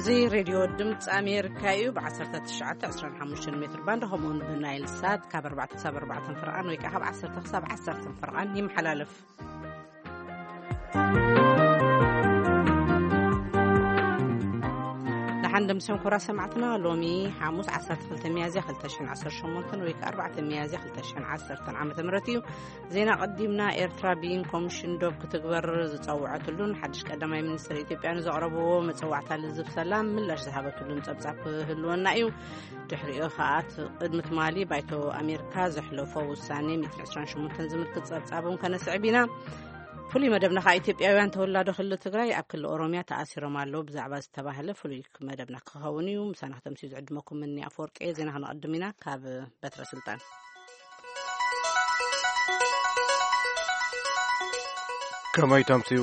زي راديو الدمت أمريكا بعشرة تشعة 25 متر باند همون بنايل سات كابر 4 فرقان ويكهب 10 فرقان يمحلالف عندما سنكرا سمعتنا لومي حاموس 10 ميازي 2018 ويك 4 ميازي 2010 عام تمرتيو زينا قدمنا إيرترا بين كومشن دوب كتكبر زتصوعتلون حدش قدماي منستر إثيوبيا زقربو متصوعتا لزب سلام ملاش ذهبتلون صبصاب هلونا ايو تحريق خاطر قدمت مالي بايتو أمريكا زحلفو وساني 128 زملكت صبصابون كان صعبينا فلي مدبنا خا إثيوبياوያን ተወላዶ ክልል ትግራይ ኣብ ክልል ኦሮሚያ ተኣሲሮም ኣለዉ ብዛዕባ ዝተባህለ ፍሉይ መደብና ክኸውን እዩ ምሳና ተምሲዩ ዝዕድመኩም ምን ኣፈወርቂ ዜና ክንቀድም ኢና ካብ በትረ ስልጣን ከመይ ተምሲዩ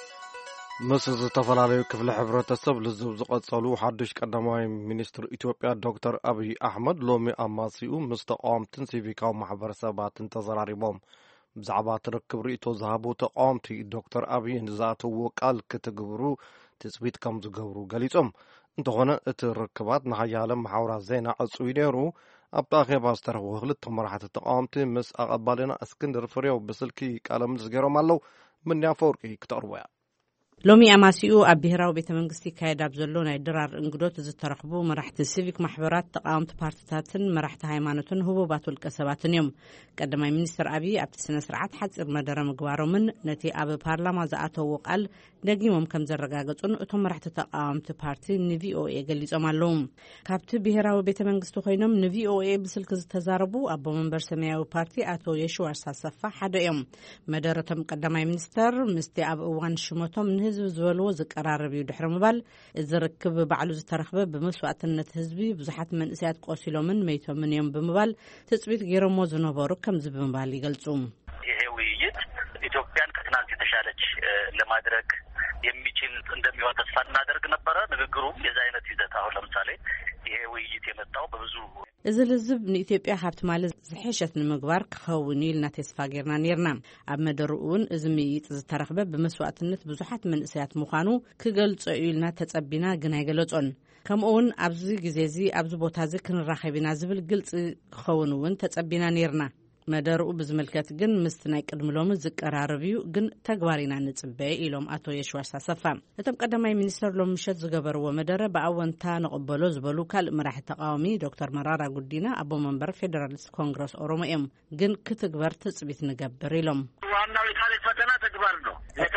ምስ ዝተፈላለዩ ክፍለ ሕብረተሰብ ልዝብ ዝቐጸሉ ሓድሽ ቀዳማይ ሚኒስትር ኢትዮጵያ ዶክተር አብይ አሕመድ ሎሚ ኣማሲኡ ምስ ተቃወምትን ሲቪካዊ ማሕበረሰባትን ተዘራሪቦም ብዛዕባ ትርክብ ርእቶ ዝሃቡ ተቃወምቲ ዶክተር አብይ ንዝኣተዎ ቃል ክትግብሩ ትፅቢት ከም ዝገብሩ ገሊፆም እንተኾነ እቲ ርክባት ንሓያለ ማሕበራት ዜና ዕፁይ ነይሩ ኣብቲ ኣኼባ ዝተረኽቡ ክልተ መራሕቲ ተቃወምቲ ምስ ኣቐባሊና እስክንድር ፍሬው ብስልኪ ቃለ ምልልስ ገይሮም ኣለዉ ምን ኣፈወርቂ ክትቀርቦ እያ ሎሚ ኣማሲኡ ኣብ ብሄራዊ ቤተ መንግስቲ ካይዳብ ዘሎ ናይ ድራር እንግዶት ዝተረኽቡ መራሕቲ ሲቪክ ማሕበራት ተቃወምቲ ፓርቲታትን መራሕቲ ሃይማኖትን ህቡባት ውልቀ ሰባትን እዮም ቀዳማይ ሚኒስትር አብይ ኣብቲ ስነ ስርዓት ሓፂር መደረ ምግባሮምን ነቲ ኣብ ፓርላማ ዝኣተዎ ቃል ደጊሞም ከም ዘረጋገጹን እቶም መራሕቲ ተቃወምቲ ፓርቲ ንቪኦኤ ገሊጾም ኣለዉ ካብቲ ብሄራዊ ቤተ መንግስቲ ኮይኖም ንቪኦኤ ብስልኪ ዝተዛረቡ ኣቦ መንበር ሰማያዊ ፓርቲ ኣቶ የሽዋር ሳሰፋ ሓደ እዮም መደረቶም ቀዳማይ ሚኒስተር ምስቲ ኣብ እዋን ሽመቶም ህዝብ ዝበልዎ ዝቀራረብ እዩ ድሕሪ ምባል ዝርክብ ባዕሉ ዝተረኽበ ብመስዋዕትነት ህዝቢ ብዙሓት መንእሰያት ቆሲሎምን መይቶምን እዮም ብምባል ትፅቢት ገይሮሞ ዝነበሩ ከምዚ ብምባል ይገልጹ ይሄ ውይይት ኢትዮጵያን ከትናንት የተሻለች ለማድረግ የሚችል እንደሚሆን ተስፋ እናደርግ ነበረ ንግግሩም የዛ አይነት ይዘት አሁን ለምሳሌ ይሄ ውይይት የመጣው በብዙ እዚ ልዝብ ንኢትዮጵያ ሃብት ማለት ዝሕሸት ንምግባር ክኸውን ኢልና ተስፋ ገርና ነርና ኣብ መደሩኡን እዚ ምይይጥ ዝተረኽበ ብመስዋዕትነት ብዙሓት መንእሰያት ምዃኑ ክገልጾ ኢልና ተጸቢና ግን ኣይገለጾን ከምኡውን ኣብዚ ግዜ እዚ ኣብዚ ቦታ እዚ ክንራኸቢና ዝብል ግልጽ ክኸውን እውን ተጸቢና ነርና መደርኡ ብዝመልከት ግን ምስቲ ናይ ቅድምሎም ዝቀራረብ እዩ ግን ተግባሪና ንጽበይ ኢሎም ኣቶ የሽዋር ሳሰፋ እቶም ቀዳማይ ሚኒስተር ሎም ምሸት ዝገበርዎ መደረ ብኣወንታ ንቕበሎ ዝበሉ ካልእ መራሒ ተቃዋሚ ዶክተር መራራ ጉዲና ኣቦ መንበር ፌደራሊስት ኮንግረስ ኦሮሞ እዮም ግን ክትግበር ትጽቢት ንገብር ኢሎም ዋናው የታሪክ ፈተና ተግባር ነው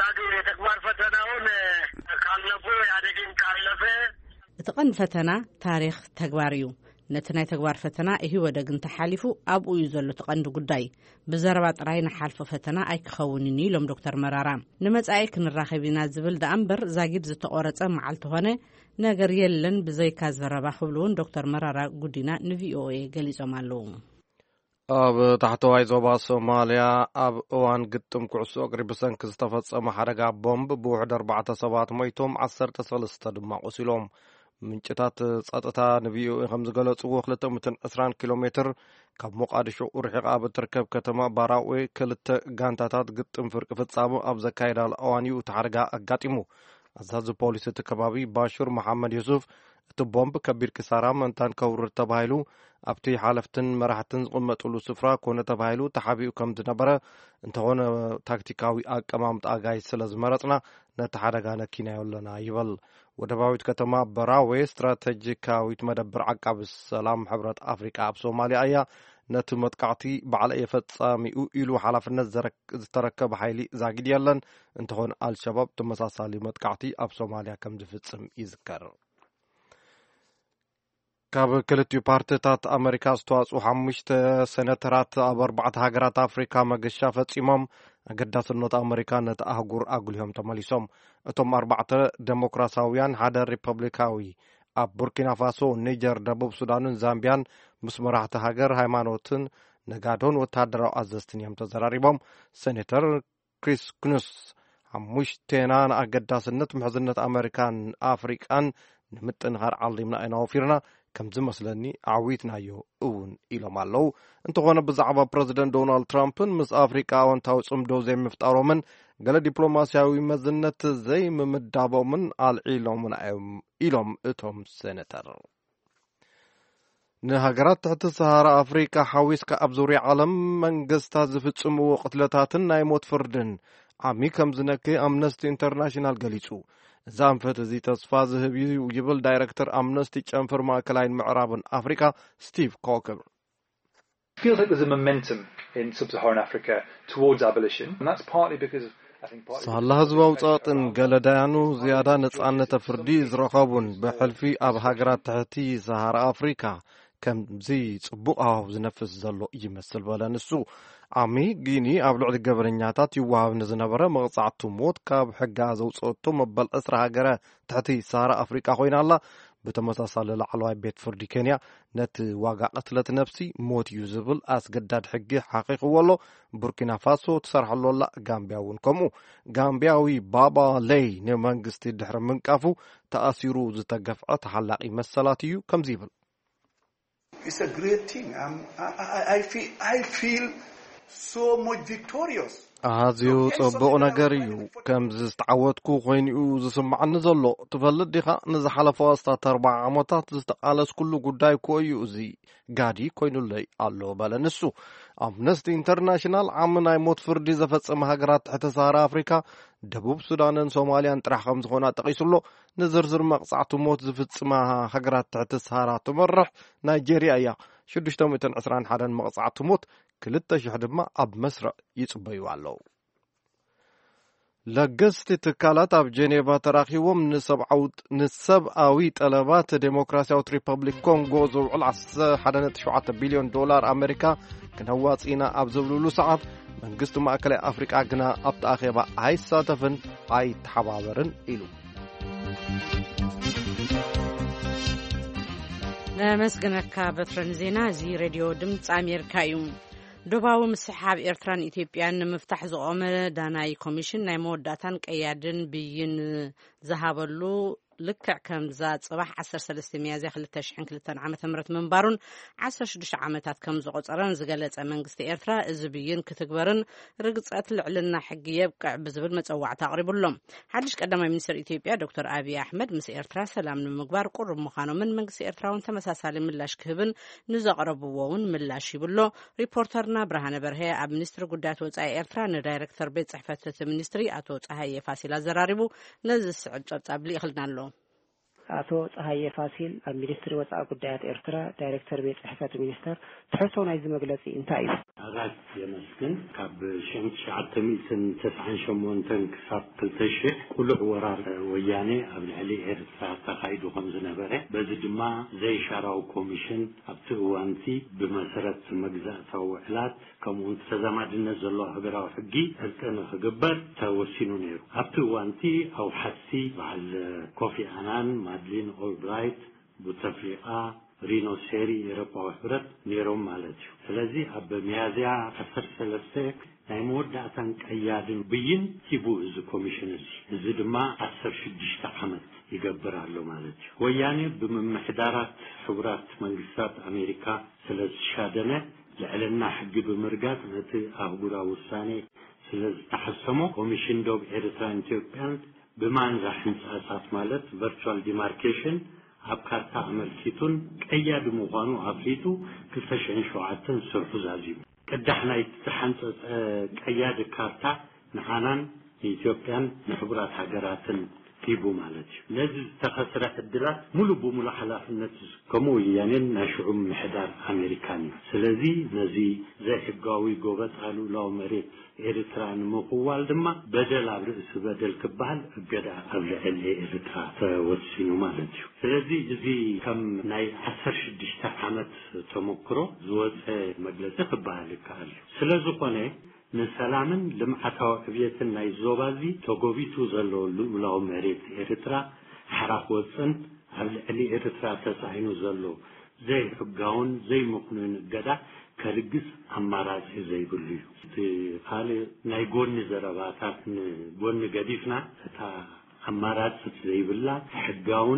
የተግባር ፈተናውን ካለፉ ያደግን ካለፈ እቲ ቀንዲ ፈተና ታሪክ ተግባር እዩ ነቲ ናይ ተግባር ፈተና እሂ ወደግን ተሓሊፉ ኣብኡ እዩ ዘሎ ተቐንዲ ጉዳይ ብዘረባ ጥራይ ንሓልፎ ፈተና ኣይክኸውንን ኢሎም ዶክተር መራራ ንመጻኢ ክንራኸቢና ዝብል ደኣምበር ዛጊድ ዝተቆረጸ መዓልቲ ሆነ ነገር የለን ብዘይካ ዘረባ ክብሉውን ዶክተር መራራ ጉዲና ንቪኦኤ ገሊጾም ኣለዉ ኣብ ታሕተዋይ ዞባ ሶማልያ ኣብ እዋን ግጥም ኩዕሶ እግሪ ብሰንኪ ዝተፈጸመ ሓደጋ ቦምብ ብውሕድ 4 ሰባት ሞይቶም 13 ድማ ቆሲሎም ምንጭታት ጸጥታ ንቪኦኤ ከም ዝገለጽዎ 220 ኪሎ ሜትር ካብ ሞቃዲሾ ርሒቓ ብትርከብ ከተማ ባራዌ ክልተ ጋንታታት ግጥም ፍርቂ ፍጻሙ ኣብ ዘካየዳሉ እዋን እዩ እቲ ሓደጋ ኣጋጢሙ ኣዛዚ ፖሊስ እቲ ከባቢ ባሹር መሓመድ ዩሱፍ እቲ ቦምብ ከቢድ ክሳራ መንታን ከውርድ ተባሂሉ ኣብቲ ሓለፍትን መራሕትን ዝቕመጥሉ ስፍራ ኮነ ተባሂሉ ተሓቢኡ ከም ዝነበረ እንተኾነ ታክቲካዊ ኣቀማምጣ ኣጋይሽ ስለ ዝመረጽና ነቲ ሓደጋ ነኪናዮ ኣለና ይበል ወደባዊት ከተማ በራዌ ስትራቴጂካዊት መደብር ዓቃቢ ሰላም ሕብረት ኣፍሪቃ ኣብ ሶማልያ እያ ነቲ መጥቃዕቲ ባዕለ የፈጻሚኡ ኢሉ ሓላፍነት ዝተረከበ ሓይሊ ዛጊድ የለን እንተኾነ አልሸባብ ተመሳሳሊ መጥቃዕቲ ኣብ ሶማልያ ከም ዝፍጽም ይዝከር ካብ ክልቲኡ ፓርቲታት ኣሜሪካ ዝተዋፅኡ 5 ሴኔተራት ኣብ 4 ሃገራት ኣፍሪካ መገሻ ፈጺሞም ኣገዳስነት ኣሜሪካ ነቲ ኣህጉር ኣጉልዮም ተመሊሶም እቶም 4 ዴሞክራሲያውያን ሓደ ሪፐብሊካዊ ኣብ ቡርኪና ፋሶ ኒጀር ደቡብ ሱዳንን ዛምቢያን ምስ መራሕቲ ሃገር ሃይማኖትን ነጋዶን ወታደራዊ ኣዘዝትን እዮም ተዘራሪቦም ሴኔተር ክሪስ ኩንስ 5 ንኣገዳስነት ምሕዝነት ኣሜሪካን ኣፍሪቃን ንምጥንኻር ዓሊምና ኢና ወፊርና ከምዚ መስለኒ ዓዊትናዮ እውን ኢሎም ኣለዉ እንተኾነ ብዛዕባ ፕረዚደንት ዶናልድ ትራምፕን ምስ ኣፍሪቃ ኣወንታዊ ጽምዶ ዘይምፍጣሮምን ገለ ዲፕሎማስያዊ መዝነት ዘይምምዳቦምን ኣልዒሎምን ኢሎም እቶም ሴኔተር ንሃገራት ትሕቲ ሰሃራ ኣፍሪካ ሓዊስካ ኣብ ዙርያ ዓለም መንግስታት ዝፍጽምዎ ቅትለታትን ናይ ሞት ፍርድን ዓሚ ከም ዝነክእ ኣምነስቲ ኢንተርናሽናል ገሊጹ እዛ አንፈት እዚ ተስፋ ዝህብ ይብል ዳይሬክተር ኣምነስቲ ጨንፈር ማእከላይን ምዕራብን ኣፍሪካ ስቲቭ ኮከር feels like there's a momentum in sub-Saharan Africa towards abolition and that's partly because ሳላ ህዝባዊ ጸጥን ገለዳያኑ ዝያዳ ነጻነት ፍርዲ ዝረኸቡን ብሕልፊ ኣብ ሃገራት ትሕቲ ሰሃራ ኣፍሪካ ከምዚ ጽቡቕ ሃዋህው ዝነፍስ ዘሎ ይመስል በለ ንሱ ዓሚ ጊኒ ኣብ ልዕሊ ገበነኛታት ይወሃብ ንዝነበረ መቕጻዕቲ ሞት ካብ ሕጋ ዘውፅአቶ መበል 10 ሃገረ ትሕቲ ሰሃራ ኣፍሪካ ኮይና ኣላ ብተመሳሳሊ ላዕለዋይ ቤት ፍርዲ ኬንያ ነቲ ዋጋ ቅትለት ነፍሲ ሞት እዩ ዝብል ኣስገዳድ ሕጊ ሓቂቕዎ ኣሎ ቡርኪና ፋሶ ትሰርሐሎ ኣላ ጋምቢያ እውን ከምኡ ጋምቢያዊ ባባ ለይ ንመንግስቲ ድሕሪ ምንቃፉ ተኣሲሩ ዝተገፍዐ ተሓላቂ መሰላት እዩ ከምዚ ይብል It's a great thing. I feel so much victorious. ኣዝዩ ጽቡቕ ነገር እዩ ከምዚ ዝተዓወትኩ ኮይኑኡ ዝስምዓኒ ዘሎ ትፈልጥ ዲኻ ንዝሓለፈ ኣስታት 4 ዓመታት ዝተቃለስ ኩሉ ጉዳይ ኮይኑ እዚ ጋዲ ኮይኑለይ ኣሎ በለ ንሱ ኣምነስቲ ኢንተርናሽናል ዓም ናይ ሞት ፍርዲ ዘፈጸመ ሃገራት ትሕቲ ሰሃራ ኣፍሪካ ደቡብ ሱዳንን ሶማልያን ጥራሕ ከም ዝኾና ጠቂሱሎ ንዝርዝር መቕጻዕቲ ሞት ዝፍጽማ ሃገራት ትሕቲ ሰሃራ ትመርሕ ናይጄርያ እያ 621 መቕጻዕቲ ሞት 200 ድማ ኣብ መስርዕ ይጽበዩ ኣለዉ ለገስቲ ትካላት ኣብ ጄኔቫ ተራኺቦም ንሰብኣዊ ጠለባት ዴሞክራሲያዊት ሪፐብሊክ ኮንጎ ዝውዕል $1.7 ቢልዮን ኣሜሪካ ክነዋፂና ኣብ ዝብልሉ ሰዓት መንግስቲ ማእከላይ ኣፍሪቃ ግና ኣብቲ ኣኼባ ኣይሳተፍን ኣይተሓባበርን ኢሉ ነመስግነካ በትረን ዜና እዚ ሬድዮ ድምፂ ኣሜሪካ እዩ ዶባዊ ምስሓብ ኤርትራን ኢትዮጵያን ንምፍታሕ ዝቆመ ዳናይ ኮሚሽን ናይ መወዳእታን ቀያድን ብይን ዝሃበሉ ልክዕ ከምዛ ጽባሕ 13 ሚያዝያ 2002 ዓመተ ምህረት መንባሩን 16 ዓመታት ከም ዝቆጸረን ዝገለጸ መንግስቲ ኤርትራ እዚ ብይን ክትግበርን ርግጸት ልዕልና ሕጊ የብቅዕ ብዝብል መጸዋዕታ ኣቕሪቡሎም ሓድሽ ቀዳማይ ሚኒስትር ኢትዮጵያ ዶክተር አብይ አሕመድ ምስ ኤርትራ ሰላም ንምግባር ቁርብ ምዃኖምን መንግስቲ ኤርትራውን ተመሳሳሊ ምላሽ ክህብን ንዘቕረብዎውን ምላሽ ይብሎ ሪፖርተርና ብርሃነ በርሀ ኣብ ሚኒስትሪ ጉዳያት ወጻኢ ኤርትራ ንዳይሬክተር ቤት ጽሕፈት ሚኒስትሪ አቶ ፀሐየ ፋሲል አዘራሪቡ ነዚ ስዕብ ጸብጻብ ሊእኽልና ኣሎ አቶ ፀሐየ ፋሲል ኣብ ሚኒስትሪ ወጻኢ ጉዳያት ኤርትራ ዳይሬክተር ቤት ጽሕፈት ሚኒስተር ትሕቶ ናይዚ መግለጺ እንታይ እዩ ኣጋት የመስግን ካብ 1998 ክሳብ 2000 ቁልዕ ወራር ወያኔ ኣብ ልዕሊ ኤርትራ ተኻይዱ ከም ዝነበረ በዚ ድማ ዘይሻራው ኮሚሽን ኣብቲ እዋንቲ ብመሰረት መግዛእታዊ ውዕላት ከምኡውን ተዛማድነት ዘለዎ ሃገራዊ ሕጊ እርቅ ንኽግበር ተወሲኑ ነይሩ ኣብቲ እዋንቲ ኣብ ሓሲ በዓል ኮፊ ኣናን ማድሊን ኦልብራይት ቡተፍሊቃ ሪኖ ሴሪ የረፓው ህብረት ኔሮም ማለት እዩ ስለዚ ኣብ ሚያዝያ 13 ናይ መወዳእታን ቀያድን ብይን ሂቡ እዚ ኮሚሽን እዚ ድማ 16 ዓመት ይገብራሉ ማለት እዩ ወያኔ ብምምሕዳራት ሕቡራት መንግስታት ኣሜሪካ ስለዝሻደነ ልዕልና ሕጊ ብምርጋጽ ነቲ ኣህጉራዊ ውሳኔ ስለዝተሓሰሞ ኮሚሽን ዶብ ኤርትራን ኢትዮጵያን ብማንዛ ሕንጻሳት ማለት ቨርቹዋል ዲማርኬሽን ኣብ ካርታ ኣመልኪቱን ቀያድ ምዃኑ ኣፍሊጡ 2007 ስርሑ ዛዚሙ ቅዳሕ ናይ ተሓንጸጸ ቀያድ ካርታ ንሓናን ኢትዮጵያን ንሕቡራት ሃገራትን ሂቡ ማለት እዩ ነዚ ዝተኸስረ ዕድላት ሙሉ ብሙሉ ሓላፍነት ከምኡ ወያኔን ናይ ሽዑብ ምሕዳር ኣሜሪካን እዩ ስለዚ ነዚ ዘይሕጋዊ ጎበጣሉ ላው መሬት ኤርትራ ንምኽዋል ድማ በደል ኣብ ርእሲ በደል ክበሃል እገዳ ኣብ ልዕሊ ኤርትራ ተወሲኑ ማለት እዩ ስለዚ እዚ ከም ናይ 16 ዓመት ተሞክሮ ዝወፀ መግለጺ ክበሃል ይከኣል እዩ ስለዝኾነ ንሰላምን ልምዓታዊ ዕብየትን ናይ ዞባዚ ተጎቢቱ ዘሎ ልዑላዊ መሬት ኤርትራ ሓራፍ ወፅን ኣብ ልዕሊ ኤርትራ ተሳሂኑ ዘሎ ዘይሕጋውን ዘይምኽኑን እገዳ ከርግጽ ኣማራጺ ዘይብሉ እዩ እቲ ካልእ ናይ ጎኒ ዘረባታት ጎኒ ገዲፍና እታ ኣማራጺ ዘይብላ ሕጋውን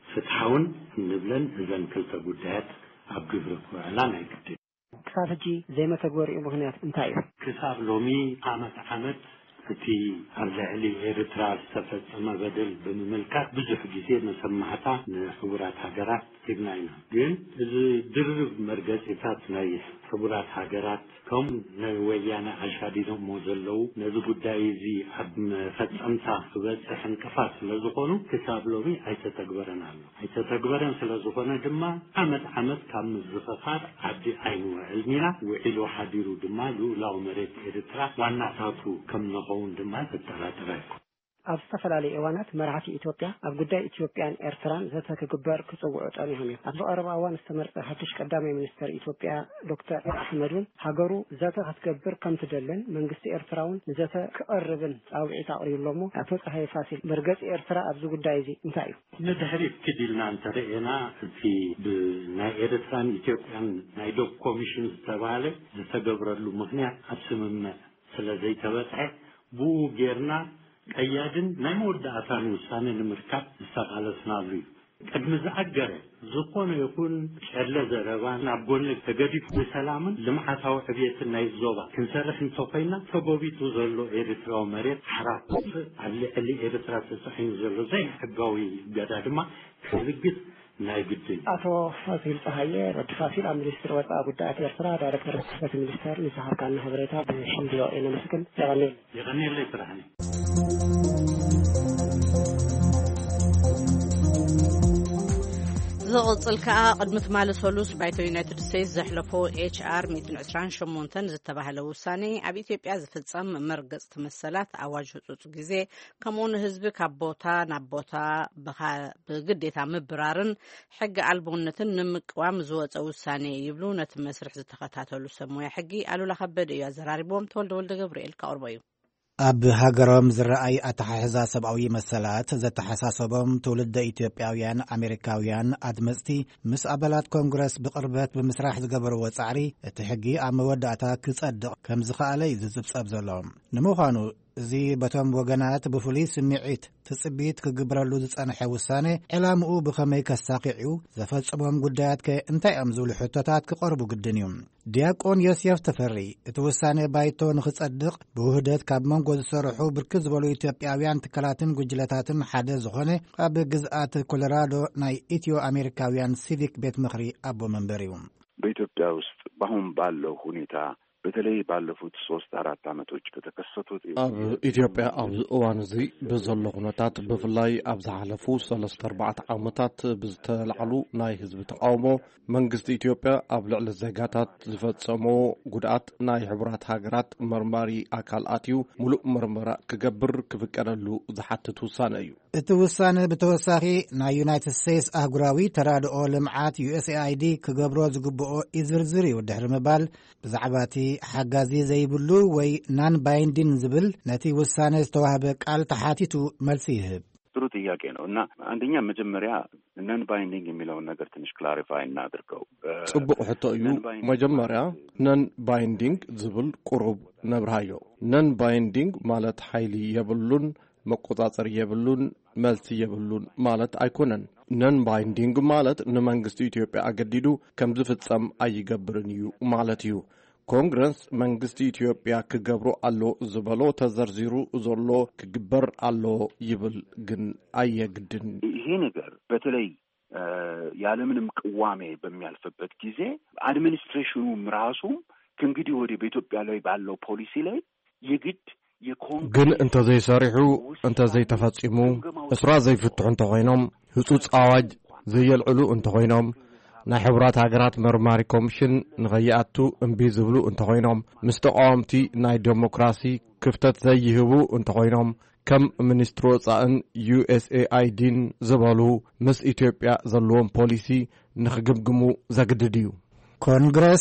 ፍትሐውን ንብለን እዘን ክልተ ጉዳያት ኣብ ግብሪ ክውዕላን ኣይግድን ክሳብ ሕጂ ዘይመተግበሪኡ ምክንያት እንታይ እዩ ክሳብ ሎሚ ዓመት እቲ ኣብ ልዕሊ ኤርትራ ዝተፈጸመ በደል ብምምልካት ብዙሕ ግዜ መሰማዕታ ንሕቡራት ሃገራት ሂብና ኢና ግን እዚ ድርብ መርገፂታት ናይ ሕቡራት ሃገራት ከም ናይ ወያነ ኣሻዲዶሞ ዘለዉ ነዚ ጉዳይ እዚ ኣብ መፈጸምታ ክበፅሕ እንቅፋት ስለዝኾኑ ክሳብ ሎሚ ኣይተተግበረን ኣሎ ኣይተተግበረን ስለዝኾነ ድማ ዓመት ካብ ምዝኽኻር ዓዲ ኣይንውዕልን ኢና ውዒሉ ሓዲሩ ድማ ልኡላዊ መሬት ኤርትራ ዋናታቱ ከም ንኸውን ድማ ተጠራጥረ ኣብ ዝተፈላለዩ እዋናት መራሕቲ ኢትዮጵያ ኣብ ጉዳይ ኢትዮጵያን ኤርትራን ዘተ ክግበር ክጽውዑ ጠሪሖም እዮም ኣብ ቀረባ እዋን ዝተመርጸ ሓድሽ ቀዳማይ ሚኒስትር ኢትዮጵያ ዶክተር አሕመድን ሃገሩ ዘተ ክትገብር ከም ትደልን መንግስቲ ኤርትራውን ዘተ ክቐርብን ጻውዒት ኣቕሪብሎሞ ኣቶ ፀሃይ ፋሲል መርገፂ ኤርትራ ኣብዚ ጉዳይ እዚ እንታይ እዩ ንድሕሪት ክዲልና እንተሪእና እቲ ብናይ ኤርትራን ኢትዮጵያን ናይ ዶክ ኮሚሽን ዝተባሃለ ዝተገብረሉ ምክንያት ኣብ ስምምዕ ስለዘይተበፅሐ ብኡ ጌርና ቀያድን ናይ መወዳእታን ውሳነ ንምርካብ ዝተቃለስናሉ እዩ ቅድሚ ዝኣገረ ዝኾነ ይኹን ጨለ ዘረባ ናብ ጎኒ ተገዲፉ ብሰላምን ልምዓታዊ ዕብየትን ናይ ዞባ ክንሰርሕ እንተኮይና ተጎቢጡ ዘሎ ኤርትራዊ መሬት ሓራት ኣብ ልዕሊ ኤርትራ ተሰሒኑ ዘሎ ዘይሕጋዊ ገዳ ድማ ክርግፅ ናይ ግድን ኣቶ ፋሲል ፀሃየ ረዲ ፋሲል ኣብ ሚኒስትሪ ወፃኢ ጉዳያት ኤርትራ ዳይሬክተር ጽሕፈት ሚኒስተር ንዝሃብካና ሓበሬታ ብሽምድዮ ነመስግን የቀኒለይ ስራሕኒ ዝቕጽል ከዓ ቅድሚ ትማሊ ሰሉስ ባይቶ ዩናይትድ ስቴትስ ዘሕለፎ HR 128 ዝተባህለ ውሳኔ ኣብ ኢትዮጵያ ዝፍጸም መርገጽቲ መሰላት ኣዋጅ ህጹጽ ግዜ ከምኡውን ህዝቢ ካብ ቦታ ናብ ቦታ ብግዴታ ምብራርን ሕጊ ኣልቦነትን ንምቅዋም ዝወፀ ውሳኔ ይብሉ ነቲ መስርሕ ዝተኸታተሉ ሰብ ሞያ ሕጊ ኣሉላ ከበደ እዩ ኣዘራሪቦም ተወልደ ወልደ ገብርኤል ካቅርቦ እዩ ኣብ ሃገሮም ዝረኣይ ኣተሓሕዛ ሰብኣዊ መሰላት ዘተሓሳሰቦም ትውልደ ኢትዮጵያውያን ኣሜሪካውያን ኣድመፅቲ ምስ ኣባላት ኮንግረስ ብቅርበት ብምስራሕ ዝገበርዎ ጻዕሪ እቲ ሕጊ ኣብ መወዳእታ ክጸድቕ ከም ዝኽኣለ እዩ ዝጽብጸብ ዘሎ ንምዃኑ እዚ በቶም ወገናት ብፍሉይ ስምዒት ትጽቢት ክግብረሉ ዝጸንሐ ውሳኔ ዕላምኡ ብኸመይ ከሳኺዑ ዘፈጽሞም ጉዳያት ከ እንታይ እዮም ዝብሉ ሕቶታት ክቐርቡ ግድን እዩ ዲያቆን ዮሴፍ ተፈሪ እቲ ውሳኔ ባይቶ ንኽጸድቕ ብውህደት ካብ መንጎ ዝሰርሑ ብርክት ዝበሉ ኢትዮጵያውያን ትካላትን ጉጅለታትን ሓደ ዝኾነ ኣብ ግዝኣት ኮሎራዶ ናይ ኢትዮ አሜሪካውያን ሲቪክ ቤት ምኽሪ ኣቦ መንበር እዩ በኢትዮጵያ ውስጥ በአሁን ባለው ሁኔታ በተለይ ባለፉት 3-4 ዓመቶች ከተከሰቱት ኣብ ኢትዮጵያ ኣብ እዋን እዚ በዘሎ ኩነታት ብፍላይ ኣብ ዝሓለፉ 3-4 ዓመታት ብዝተላዕሉ ናይ ህዝቢ ተቃውሞ መንግስቲ ኢትዮጵያ ኣብ ልዕሊ ዜጋታት ዝፈጸሞ ጉድኣት ናይ ሕቡራት ሃገራት መርማሪ ኣካል ኣትዩ ሙሉእ ምርመራ ክገብር ክፍቀደሉ ዝሓትት ውሳነ እዩ እቲ ውሳነ ብተወሳኺ ናይ ዩናይትድ ስቴትስ ኣህጉራዊ ተራድኦ ልምዓት USAID ክገብሮ ዝግብኦ ይዝርዝር እዩ ድሕሪ ምባል ብዛዕባ እቲ ሓጋዚ ዘይብሉ ወይ ናን ባይንዲን ዝብል ነቲ ውሳኔ ዝተዋህበ ቃል ተሓቲቱ መልሲ ይህብ ጥሩ ጥያቄ ነው እና አንደኛ መጀመሪያ ነን ባይንዲንግ የሚለውን ነገር ትንሽ ክላሪፋይ እናድርገው ጽቡቅ ሕቶ እዩ መጀመሪያ ነን ባይንዲንግ ዝብል ቁሩብ ነብርሃዮ ነን ባይንዲንግ ማለት ኃይሊ የብሉን መቆጣጠር የብሉን መልሲ የብሉን ማለት አይኮነን ነን ባይንዲንግ ማለት ንመንግስቲ ኢትዮጵያ አገዲዱ ከም ዝፍጸም አይገብርን እዩ ማለት እዩ ኮንግረስ መንግስቲ ኢትዮጵያ ክገብሮ አሎ ዝበሎ ተዘርዚሩ ዘሎ ክግበር አሎ ይብል ግን አየግድን ይሄ ነገር በተለይ ያለምንም ቅዋሜ በሚያልፍበት ጊዜ አድሚኒስትሬሽኑ ራሱ ከእንግዲህ ወዲህ በኢትዮጵያ ላይ ባለው ፖሊሲ ላይ የግድ ግን እንተ ዘይሰሪሑ እንተ ዘይተፈጺሙ እስራ ዘይፍትሑ እንተ ኮይኖም ህጹጽ አዋጅ ዘየልዕሉ እንተ ኮይኖም ናይ ሕቡራት ሃገራት መርማሪ ኮሚሽን ንኸይኣቱ እምቢ ዝብሉ እንተ ኮይኖም ምስ ተቃወምቲ ናይ ዴሞክራሲ ክፍተት ዘይህቡ እንተ ኮይኖም ከም ሚኒስትሪ ወጻእን USAIDን ዝበሉ ምስ ኢትዮጵያ ዘለዎም ፖሊሲ ንኽግምግሙ ዘግድድ እዩ ኮንግረስ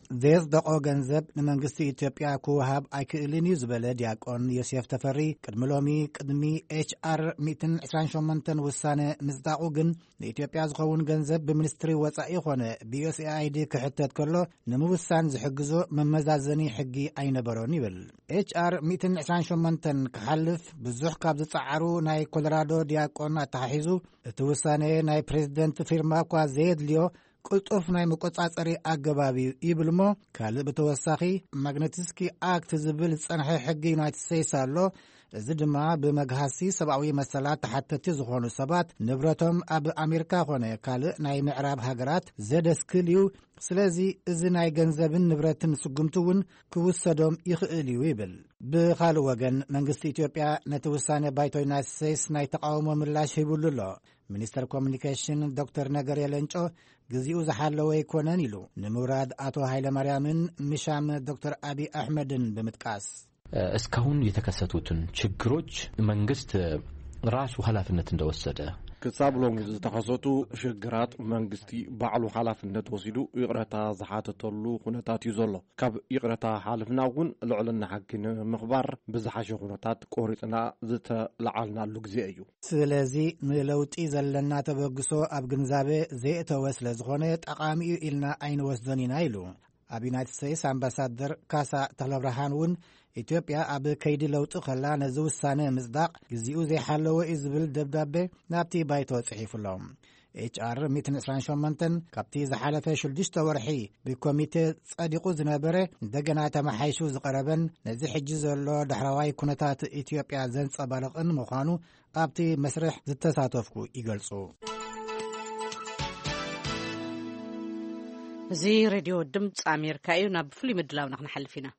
ዘየጽደቆ ገንዘብ ንመንግስቲ ኢትዮጵያ ክውሃብ ኣይክእልን እዩ ዝበለ ዲያቆን ዮሴፍ ተፈሪ ቅድሚ HR 128 ውሳነ ምጽዳቁ ግን ንኢትዮጵያ ዝኸውን ገንዘብ ብሚኒስትሪ ወጻኢ ኾነ ብUSAID ክሕተት ከሎ ንምውሳን ዝሕግዞ መመዛዘኒ ሕጊ ኣይነበሮን ይብል። HR 128 ክሓልፍ ብዙሕ ካብ ዝጸዓሩ ናይ ኮሎራዶ ዲያቆን ኣተሓሒዙ እቲ ውሳነ ናይ ፕሬዝደንት ፊርማ እኳ ዘየድልዮ ቅልጡፍ ናይ መቆጻጸሪ ኣገባቢ ይብል እሞ ካልእ ብተወሳኺ ማግነቲስኪ ኣክት ዝብል ጸንሐ ሕጊ ዩናይትድ ስቴትስ ኣሎ። እዚ ድማ ብመግሃሲ ሰብኣዊ መሰላት ተሓተቲ ዝኾኑ ሰባት ንብረቶም ኣብ ኣሜሪካ ኾነ ካልእ ናይ ምዕራብ ሃገራት ዘደስክል እዩ። ስለዚ እዚ ናይ ገንዘብን ንብረትን ስጉምቲ እውን ክውሰዶም ይኽእል እዩ ይብል። ብኻልእ ወገን መንግስቲ ኢትዮጵያ ነቲ ውሳነ ባይቶ ዩናይትድ ስቴትስ ናይ ተቃውሞ ምላሽ ሂቡሉ ኣሎ። ሚኒስተር ኮሙኒኬሽን ዶክተር ነገርያ ለንጮ ግዚኡ ዝሓለወ ይኮነን ኢሉ ንምውራድ አቶ ኃይለማርያምን ምሻም ዶክተር አብይ አህመድን በመጥቀስ እስካሁን የተከሰቱትን ችግሮች መንግስት ራሱ ኃላፊነት እንደወሰደ ክሳብሎም ዝተኸሰቱ ሽግራት መንግስቲ ባዕሉ ኃላፊነት ወሲዱ ይቅረታ ዝሓተተሉ ኩነታት እዩ ዘሎ። ካብ ይቅረታ ሓልፍና እውን ልዕልና ሓቂ ምኽባር ብዝሓሸ ኩነታት ቆሪፅና ዝተለዓልናሉ ግዜ እዩ። ስለዚ ንለውጢ ዘለና ተበግሶ ኣብ ግንዛቤ ዘእተወ ስለ ዝኾነ ጠቃሚ እዩ ኢልና ኣይንወስዶን ኢና ኢሉ ኣብ ዩናይትድ ስቴትስ አምባሳደር ካሳ ተለብረሃን እውን ኢትዮጵያ ኣብ ከይዲ ለውጢ ከላ ነዚ ውሳነ ምጽዳቅ ግዚኡ ዘይሓለወ እዩ ዝብል ደብዳቤ ናብቲ ባይቶ ጽሒፉሎም። HR 128 ካብቲ ዝሓለፈ 6 ወርሒ ብኮሚቴ ጸዲቁ ዝነበረ እንደገና ተመሓይሹ ዝቀረበን ነዚ ሕጂ ዘሎ ዳሕራዋይ ኩነታት ኢትዮጵያ ዘንጸባርቕን ምዃኑ ኣብቲ መስርሕ ዝተሳተፍኩ ይገልጹ። እዚ ሬድዮ ድምጽ ኣሜሪካ እዩ። ናብ ፍሉይ ምድላው ንሕልፍ ኢና።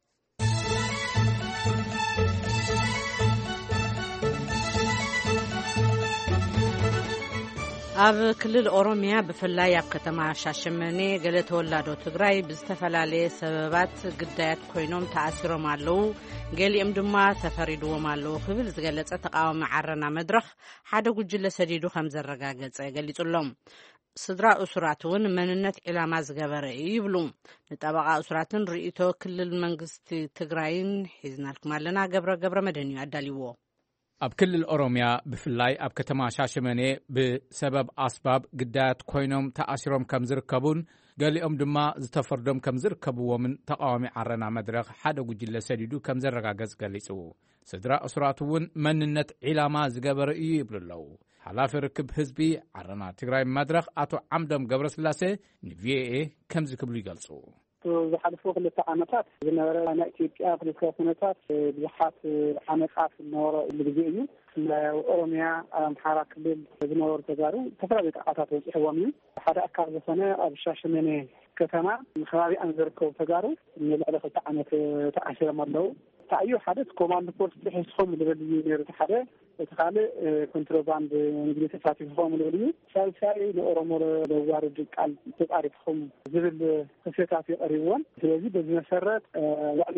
ኣብ ክልል ኦሮሚያ ብፍላይ ኣብ ከተማ ሻሸመኔ ገለ ተወላዶ ትግራይ ብዝተፈላለየ ሰበባት ግዳያት ኮይኖም ተኣሲሮም ኣለው፣ ገሊኦም ድማ ተፈሪድዎም ኣለው ክብል ዝገለጸ ተቃዋሚ ዓረና መድረኽ ሓደ ጉጅለ ሰዲዱ ከም ዘረጋገጸ ገሊጹሎም። ስድራ እስራት እውን መንነት ዕላማ ዝገበረ ይብሉ። ንጠበቃ እስራትን ርእይቶ ክልል መንግስቲ ትግራይን ሒዝናልኩም ኣለና። ገብረ መድህን ኣዳሊዎ። ኣብ ክልል ኦሮሚያ ብፍላይ ኣብ ከተማ ሻሸመኔ ብሰበብ ኣስባብ ግዳያት ኮይኖም ተኣሲሮም ከም ዝርከቡን ገሊኦም ድማ ዝተፈርዶም ከም ዝርከብዎምን ተቃዋሚ ዓረና መድረኽ ሓደ ጉጅለ ሰዲዱ ከም ዘረጋገጽ ገሊጹ። ስድራ እስራት እውን መንነት ዕላማ ዝገበረ እዩ ይብሉለው። ሓላፊ ርክብ ህዝቢ ዓረና ትግራይ መድረኽ አቶ ዓምዶም ገብረስላሴ ንቪኤ ከም ዝክብሉ ይገልጹ። ዝሓለፉ ክልተ ዓመታት ዝነበረ ናይ ኢትዮጵያ ፖለቲካዊ ኩነታት ብዙሓት ዓመታት ዝነበረ ግዜ እዩ። ኦሮሚያ ኣምሓራ ክልል ዝነበሩ ተጋሩ ዝተፈላለዩ ጥቃታት በፂሕዎም እዩ። ሓደ ኣካል ዝኾነ ኣብ ሻሸመኔ ከተማ ከባቢኣን ዝርከቡ ተጋሩ ንልዕሊ 2 ዓመት ተኣሲሮም ኣለው። ታዩ ሓደ ኮማንድ ፖስት ተሒዝኩም ዝብል እዩ ነይሩ። ሓደ እቲ ካልእ ኮንትሮባንድ ንግዲ ተሳቲፍኩም ዝብል እዩ። ሳልሳይ ንኦሮሞ ለዋርድ ቃል ተጣሪፍኩም ዝብል ክስታት ይቐሪብዎም። ስለዚ በዚ መሰረት ልዕሊ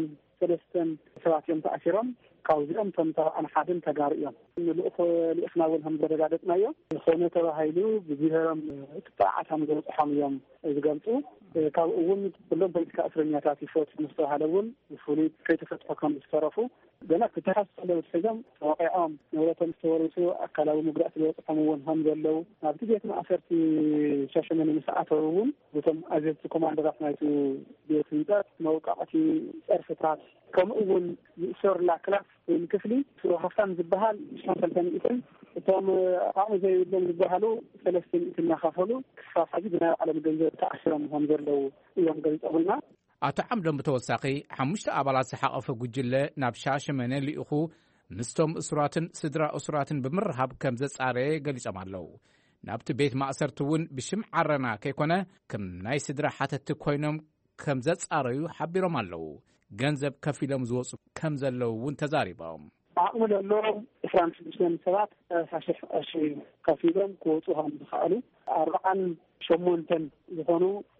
73 ሰባት እዮም ተኣሲሮም። ካብዚኦም ተምታን ሓደን ተጋሩ እዮም። ልእኽና እውን ከም ዘረጋገጽናዮ ዝኾነ ተባሂሉ ብዝህሮም ጥቃዓቶም ዘብፅሖም እዮም ዝገልጹ። ካብ እውን ኩሎም ፖለቲካ እስረኛታት ይፈቱ ምስተባሃለ እውን ብፍሉይ ከይተፈትሖ ከም ዝተረፉ ገና ክተሓሰለ ውሕዞም ተወቂዖም ንብረቶም ዝተወርሱ ኣካላዊ ምግዳእ ዝበፅሖም እውን ከም ዘለው ኣብቲ ቤት ማእሰርቲ ሻሸመኔ ምስ ኣተው እውን እቶም ኣዘዝቲ ኮማንደራት ናይቲ ቤት ህንፀት መውቃዕቲ ፀርፍታት ከምኡ እውን ዝእሰሩላ ክላስ ወይ ክፍሊ ሃፍታም ዝበሃል 300 እቶም ኣቅሚ ዘይብሎም ዝበሃሉ 300 እናኸፈሉ ክሳብ ሕጂ ብናይ ባዕሎም ገንዘብ ተኣሲሮም ከም ዘለው እዮም ገልጸውልና። አቶ ዓምዶም ብተወሳኺ 5 ኣባላት ዝሓቐፈ ጉጅለ ናብ ሻሸመኔ ልኢኹ ምስቶም እስራትን ስድራ እስራትን ብምርሃብ ከም ዘጻረየ ገሊጾም ኣለው። ናብቲ ቤት ማእሰርቲ እውን ብሽም ዓረና ከይኮነ ከም ናይ ስድራ ሓተቲ ኮይኖም ከም ዘጻረዩ ሓቢሮም ኣለው። ገንዘብ ከፊሎም ዝወፁ ከም ዘለው እውን ተዛሪቦም ኣቅሚ ዘለዎም 26 ሰባት 30 ቅርሺ ከፊሎም ክወፁ ከም ዝኽእሉ 48 ዝኾኑ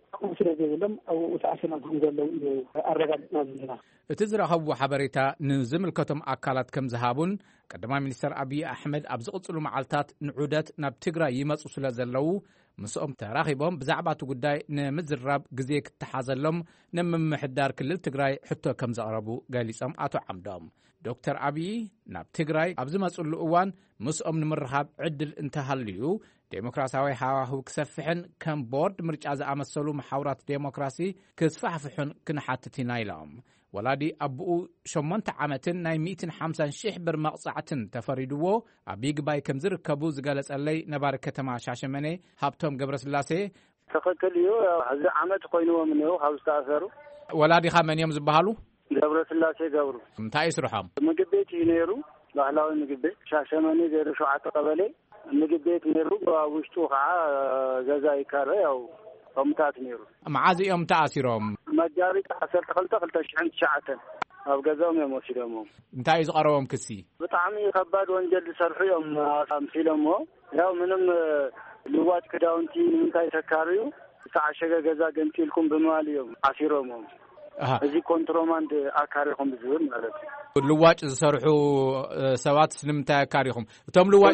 ስለዘለም أو تعسنا نقولوا أرجعنا منها. እትዝረኸቡ ሓበሬታ ንዝምልከቶም ኣካላት ከም ዝሃቡን ቀዳማይ ሚኒስተር አብይ አሕመድ ኣብ ዝቕጽሉ መዓልታት ንዑደት ናብ ትግራይ ይመጹ ስለ ዘለው ምስኦም ተራኺቦም ብዛዕባ እቲ ጉዳይ ንምዝራብ ግዜ ክትሓዘሎም ንምምሕዳር ክልል ትግራይ ሕቶ ከም ዘቕረቡ ገሊጾም ኣቶ ዓምዶም ዶክተር አብይ ናብ ትግራይ ኣብ ዝመጹሉ እዋን ምስኦም ንምርኻብ ዕድል እንተሃልዩ ዴሞክራሲያዊ ሃዋህው ክሰፍሕን ከም ቦርድ ምርጫ ዝኣመሰሉ መሓውራት ዴሞክራሲ ክስፋሕፍሑን ክንሓትት ኢና ኢሎም ወላዲ አብኡ 8 ዓመትን ናይ 150,000 ብር መቕጻዕትን ተፈሪድዎ ኣብ ይግባይ ከም ዝርከቡ ዝገለጸለይ ነባሪ ከተማ ሻሸመኔ ሃብቶም ገብረስላሴ ተኸክልዩ እዚ ዓመት ኮይኑዎም ነው ካብ ዝተኣሰሩ ወላዲኻ መን እዮም ዝበሃሉ ገብረስላሴ ገብሩ እንታይ ይስርሖም ምግብ ቤት ነይሩ ባህላዊ ምግብ ቤት ሻሸመኔ 07 ቀበሌ ምግብ ቤት ነይሩ ውሽጡ ከዓ ገዛ ይካረ ያው قمتات نيرو معازي يوم تأثيرهم مجاري حصل خلطة شعة أو جزاهم يوم وسيلهم انتهي زقرهم كسي بطعمي خباد وانجل سرحيهم أمثيلهم لو منهم لوات كداونتي من تاي سكاريو تعشق جزاء جنتي لكم بماليهم عشيرهم هذي كنتروماند أكاريهم بزور مالك لوات سرحوا سوات سلمتا أكاريهم تم لوات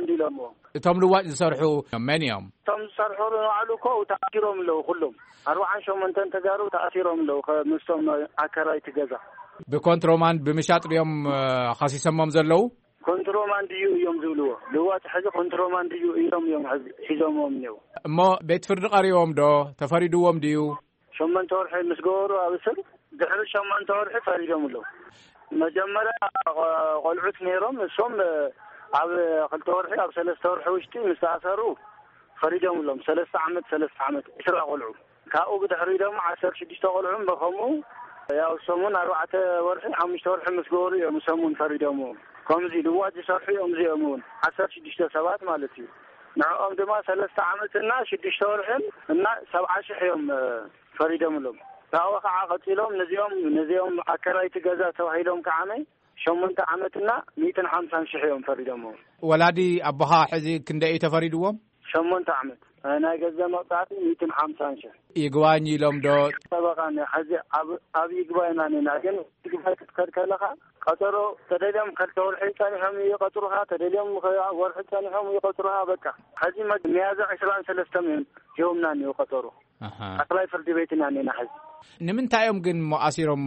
تم لوات سرحوا منيهم تم سرحوا علوكو تأثيرهم له كلهم أروح شو من تنتجارو تأثيرهم له مستم أكراي تجزا بكونتروماند بمشاط اليوم خاصيسا ممزلو كونتروماند يوم زولوا لوات حاجة كونتروماند يوم حزامهم نيو ما بيت فرد قريهم دو تفريدوهم ديو شو من تورح مسجور أبصر دحر شو من تورح فريدهم له مجمرة قلعت نيرهم سوم أب خل تورح أب ثلاث تورح وشتي مستعصروا فريدهم لهم 3 عامات إسرع قلعوا كأو بدحريدهم 10 شديش تقلعهم بخمو يا سمون 4 ورح 5 ورح مسجور يسمون فريدهم كم زي لواد يصرحوا يوم زي أمون 10 شديش 7 مالتي نعم دما 3 عامات الناس شديش تورحهم الناس 17 يوم فريدهم لهم فأوقع قتلهم نزيهم أكراي تجازا توحيدهم كعامي 8 عامتنا 150,000 يوم فريدهم ولادي أبوها حزي كندئي تفريدوهم 8 عامت أنا جزء مقطعتي 150,000 يقواني لهم دو سبقاني حزي أبي يقواني أنا لكن يقواني كتكركلها قطروا تدلهم كالتور حيثاني هم يقطرها تدلهم ورحتاني هم يقطرها بكا حزي ميازع 23 يوم ناني يقطروا أقلي فردي بيتنا أني حزي نمنتا يوم جن مؤثرهم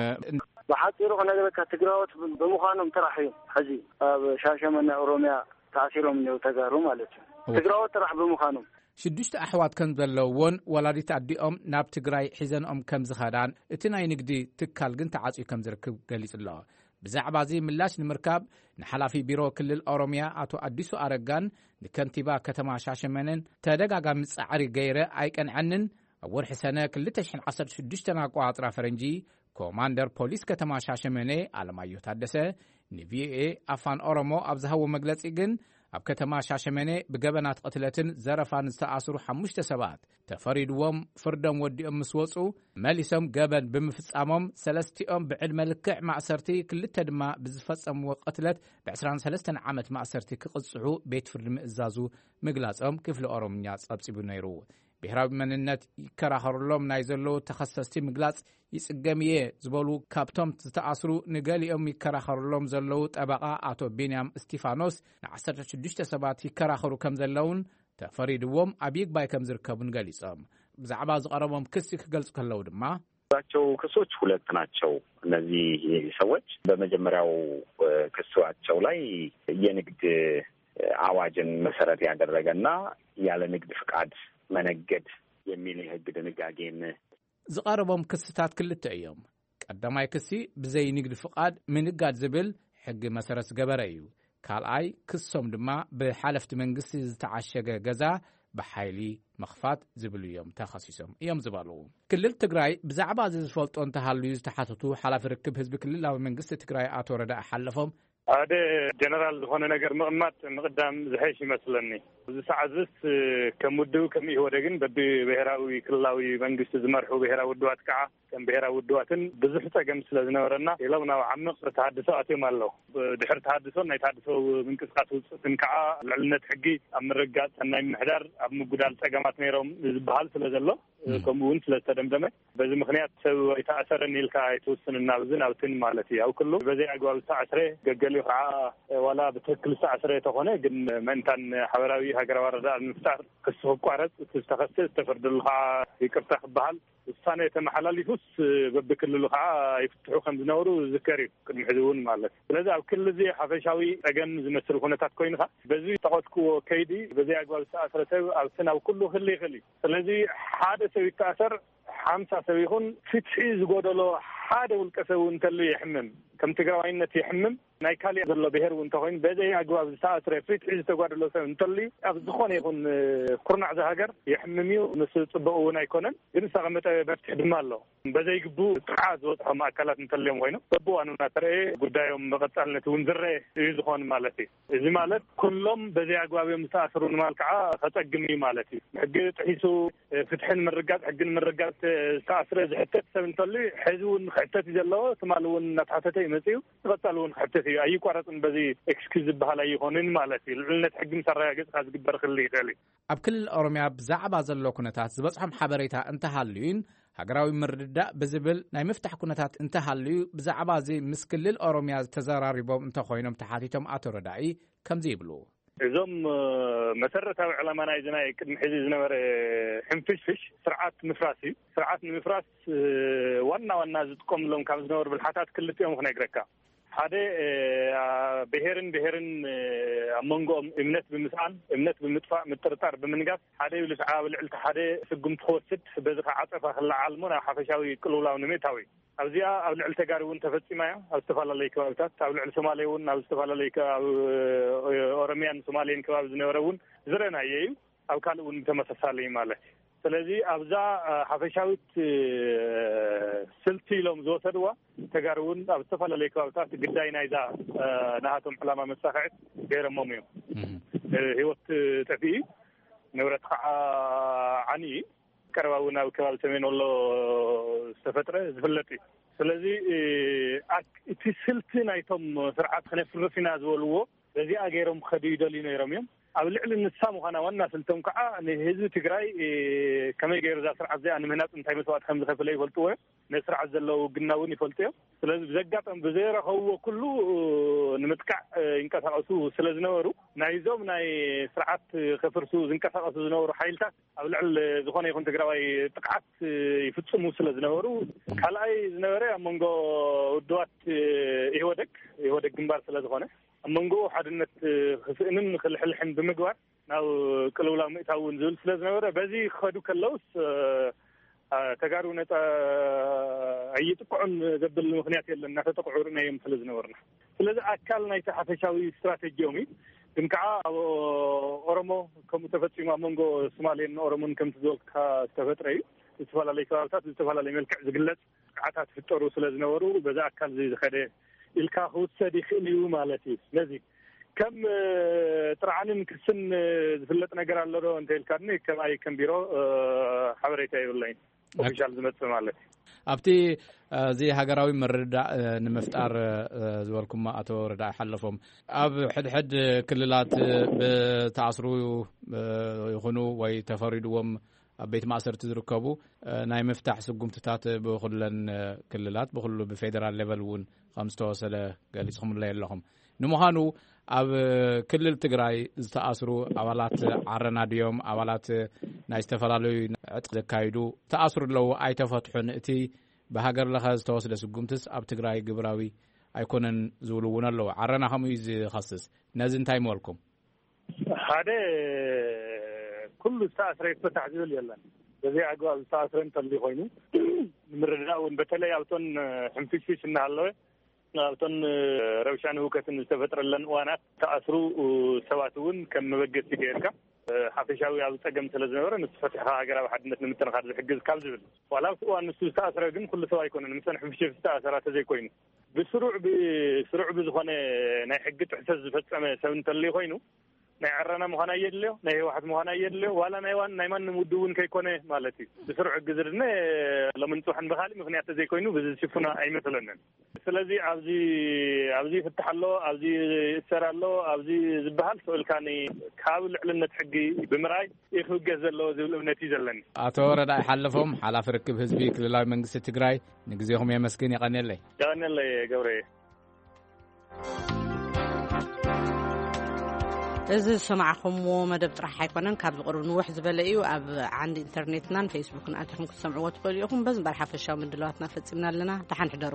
وحاطيرو أنا جبت كتجراوت بمخانهم ترحيم حزي شاشة من أوروميا تأثيرهم من يتجاروا مالتي تجراوت ترح بمخانهم شدشت أحوات كان زلون ولادي تعديهم ناب تجراي حزنهم كم زخدان اتناي نقدي تكال جن تعاطي كم زركب جليس الله بزعبا زي ملاش نمركب نحلا في بيرو كل الأوروميا أتو أديسو أرجان نكنتبا كتما شاشمنن تدقاقا مصعري غيره أيكن عنن أول حسنة كل تشحن 16 قواطرة فرنجي كوماندر بوليس كتما شاشمني على ما يتحدثه نVA أفان أورمو أبزهو مجلس إجن أب كتما شاشمني بجبنات قتلتن زرفان استأثروا 5 سبات تفريدوهم فردم ودي مسوسو مالسهم جبن بمفصامهم 3 بعد ملكع معسرتي كل تدما بزفصم وقتلت ب23 عامت معسرتي كقصعو بيت فرد مئزازو مجلسهم كيف الأوروميا صبصيبو نيرو ብሔራዊ መንነት ይከራኸሩሎም ናይ ዘለዉ ተኸሰስቲ ምግላጽ ይጽገምየ ዝበሉ ካብቶም ዝተኣስሩ ንገሊኦም ይከራኸሩሎም ዘለዉ ጠበቓ ኣቶ ቤንያም እስቲፋኖስ ን16 ሰባት ይከራኸሩ ከም ዘለውን ተፈሪድዎም ኣብ ይግባይ ከም ዝርከቡን ገሊጾም ብዛዕባ ዝቐረቦም ክሲ ክገልጹ ከለዉ ድማ ቸው ክሶች 2 ናቸው። እነዚህ ሰዎች በመጀመሪያው ክሷቸው ላይ የንግድ አዋጅን መሰረት ያደረገና ያለ ንግድ ፍቃድ منجد يميل هجد نجاجين زقاربهم كستات كل تأيام قدما يكسي بزي نجد فقاد من الجاد زبل حق مسرس جبريو قال أي كسهم دما بحلفت منجس تعشق جزا بحيلي مخفات زبل يوم تخصيصهم يوم زبالو كل التجراي بزعبا زي فلت أنت هالليز تحتتو حلف ركب حزب كل الله منجس تجراي أتورد أحلفهم هذا جنرال هون نجار مقمات مقدم زحيش مثلني زسعزس كمدو كمي هو دقن بدي بهراوي كلاوي منجست زمرحو بهراوي الدوات كعة كم بهراوي الدواتن بزحتا جمس لازنا ورنا يلونا وعمق تحدثوا أتيم الله دحر تحدثوا نيتحدثوا من كسقات تنكعة العلنة حقي أم الرجال سناي من حدار أم جدال تجمعات نيرهم بحال سلزلة كمون ثلاثة دمدمة بزي مخنيات يتأثر نيلكا يتوسن النابزين أو تن مالتي أو كله بزي أقوال تعسره قلقلي خعاء ولا بتكل تعسره تخونه قن منتان حوراوي هاقر ورداء المفتار قصه قارت تستخصص تفرد الخعاء يكرتخ بحال الصانع يتمحلال يفوس بكل الخعاء يفتحوا خمس نورو ذكري كدم حزون مالت لذا أو كل زي حفشاوي أجن زمسر خونتات كوينها بزي تقوتكو كيدي بزي أقوال تعسره أو سنة وكله خلي لذي حادث يتأثر 5 سويخون فتحي زقودلو حاده والكسو انتلو يحمم كم تقراوينة يحمم نايكالي أدلو بهر وانتخوين بزي أقواب ساعة فتحي زقودلو سو انتلي أفزخون يكون قرنع زهاجر يحمميو نسو تبقو نايكونن ينسا غمتا بفتح دمالو بزي يقبو تقعاد وطحو مأكالات انتليهم وينو ببو أنو ناتري قدايهم مغطالنا ونزره يزخون مالتي إذي مالت كلهم بزي أقواب مسافرون مالكعا خطقمي مالتي حق تحيسو فتحين من رقات حقين من رقات ساسره زحتت سنتلي حزون خحتت جلو تمالون نتحتتي مسيو غطالون خحتتي اي قرطن بزي اكسكيوز بحال يخونن مالتي لعنت حق مسرياقص خاز قبر خلي خالي اب كل اورميا بزعبا زلو كنتات زبصحم حبريتا انت هالين هاغراوي مرددا بزبل ناي مفتح كنتات انت هاليو بزعبا زي مسكل الاورميا تزراريبوم انت خوينم تحاتيتم اترداي كمزي يبلو إذن مسرتها علماء إذناي كدم حزيز نور حنفشفش سرعات مفراس وانا زدكم لهم كامز نور بالحاتات كل يوم خنا يقركا هذا بهرن أمونغو إمنت بمسعان إمنت بمدفع مترتار بمنقاس هذا يلسعى بالعلت هذا سقم تخوصت بذخ عطفة خلا عالمونا حفشاوي كلولا ونميتاوي أوزيا أو العلتجار ونتفتي معه أو استفال الله يكوابتات أو العلسومالي ون أو استفال الله يك أو أورميان سوماليين كواب زنورون زرنا ييو أو كانوا نتمسسالي ماله ስለዚህ አብዛ ሐፈሻዊት ስልቲ ሎም ዘወሰድዋ ተጋሩን ኣብ ዝተፈላለዩ ከባቢታት ግዳይ ናይዛ ናሃቶም ዕላማ መሳኺዕት ገይረሞም እዮም ህይወት ጠፊ ንብረት ከዓ ዓኒ ቀረባውን ኣብ ከባቢ ሰሜን ወሎ ዝተፈጥረ ዝፍለጥ እዩ ስለዚ እቲ ስልቲ ናይቶም ስርዓት ክነፍርፊና ዝበልዎ በዚኣ ገይሮም ከዱ ይደልዩ ነይሮም እዮም ኣብ ልዕሊ ንሳሙ ኻና ዋና ስልቶም ከዓ ንህዝቢ ትግራይ ከመይ ገይሩ ዛ ስርዓት እዚኣ ንምህናፅ እንታይ መስዋዕት ከም ዝኸፈለ ይፈልጥዎ ንስርዓት ዘለው ግናውን ይፈልጥዮ ስለዚ ብዘጋጠም ብዘይረኸብዎ ኩሉ ንምጥቃዕ ይንቀሳቀሱ ስለዝነበሩ ናይዞም ናይ ስርዓት ከፍርሱ ዝንቀሳቀሱ ዝነበሩ ሓይልታት ኣብ ልዕሊ ዝኾነ ይኹን ትግራዋይ ጥቅዓት ይፍፅሙ ስለዝነበሩ ካልኣይ ዝነበረ ኣብ መንጎ ውድባት ይወደግ ግንባር ስለዝኾነ መንጎ ሓድነት ክስእንን ክልሕልሕን ብምግባር ናብ ቅልውላ ምእታውን ዝብል ስለዝነበረ በዚ ክኸዱ ከለውስ ተጋሩ ነፃ ኣይጥቅዑን ዘብል ምክንያት የለን እናተጠቅዑ ርናዮም ስለዝነበርና ስለዚ ኣካል ናይቲ ሓፈሻዊ ስትራቴጂዮም ግን ከዓ ኣብ ኦሮሞ ከምኡ ተፈፂሙ ኣብ መንጎ ሶማሌን ኦሮሞን ከምቲ ዝበልካ ዝተፈጥረ እዩ ዝተፈላለዩ ከባቢታት ዝተፈላለዩ መልክዕ ዝግለጽ ቅዓታት ፍጠሩ ስለዝነበሩ በዛ ኣካል ዝኸደ ኢልካ ክውሰድ ይኽእል እዩ ማለት እዩ ስለዚ ከም ጥርዓንን ክስን ዝፍለጥ ነገር ኣሎ ዶ እንተልካኒ ከማይ ከም ቢሮ ሓበሬታ ይብለኝ ኦፊሻል ዝመጽእ ማለት ኣብቲ እዚ ሃገራዊ ምርዳእ ንምፍጣር ዝበልኩማ ኣቶ ረዳኢ ሓለፎም ኣብ ሕድሕድ ክልላት ብተኣስሩ ይኹኑ ወይ ተፈሪድዎም ኣብ ቤት ማእሰርቲ ዝርከቡ ናይ ምፍታሕ ስጉምትታት ብኩለን ክልላት ብኩሉ ብፌደራል ሌቨል እውን ከም ዝተወሰደ ገሊጽኩምለ ኣለኹም ንምዃኑ ኣብ ክልል ትግራይ ዝተኣስሩ ኣባላት ዓረና ድዮም ኣባላት ናይ ዝተፈላለዩ ዕጥቂ ዘካይዱ ተኣስሩ ኣለዉ ኣይተፈትሑን እቲ ብሃገር ለኸ ዝተወስደ ስጉምትስ ኣብ ትግራይ ግብራዊ ኣይኮነን ዝብሉ እውን ኣለዉ ዓረና ከምኡ ዝኸስስ ነዚ እንታይ መልኩም ሓደ ኩሉ ዝተኣስረ ይፈታሕ ዝብል የለን በዚ ኣግባብ ዝተኣስረ እንተሊ ኮይኑ ንምርዳእ እውን በተለይ ኣብቶን ሕንፍሽፍሽ እናሃለወ ኣብቶን ረብሻን ውከትን ዝተፈጥረለን እዋናት ተኣስሩ ሰባት እውን ከም መበገሲ ገይርካ ሓፈሻዊ ኣብ ፀገም ስለዝነበረ ንሱ ፈትሕኻ ሃገራዊ ሓድነት ንምትንኻር ዝሕግዝ ካብ ዝብል ዋላ ኣብቲ እዋን ንሱ ዝተኣስረ ግን ኩሉ ሰብ ኣይኮነን ምሰን ሕንፍሽፍሽ ዝተኣሰራ ተዘይኮይኑ ብስሩዕ ብዝኾነ ናይ ሕጊ ጥሕሰት ዝፈፀመ ሰብ እንተሊ ኮይኑ ናይ ዕረና ምዃና የድልዮ ናይ ህወሓት ምዃና የድልዮ ዋላ ናይ ማንም ውድውን ከይኮነ ማለት እዩ ብስርዑ ግዝርነ ለምንጽሕን ብኻሊ ምክንያት ዘይኮይኑ ብዝሽፍና ኣይመስለንን ስለዚ ኣብዚ ፍትሓሎ ኣብዚ እሰራሎ ኣብዚ ዝበሃል ሰኡልካኒ ካብ ልዕልነት ሕጊ ብምርኣይ ይኽገዝ ዘለዎ ዝብል እምነት እዩ ዘለኒ ኣቶ ረዳኢ ሓለፎም ሓላፊ ርክብ ህዝቢ ክልላዊ መንግስቲ ትግራይ ንግዜኹም የመስግን ይቐኒለይ ገብረየ እዚ ሰማዕኹምዎ መደብ ጥራሕ ኣይኮነን ካብ ዝቕርብ ንውሕ ዝበለ እዩ ኣብ ዓንዲ ኢንተርኔትናን ፌስቡክን ኣትኹም ክትሰምዕዎ ትኽእሉ ኢኹም በዚ እምበር ሓፈሻዊ ምድላዋትና ፈፂምና ኣለና ድሓን ሕደሩ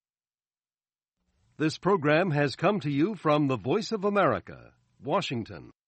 This program has come to you from the Voice of America, Washington.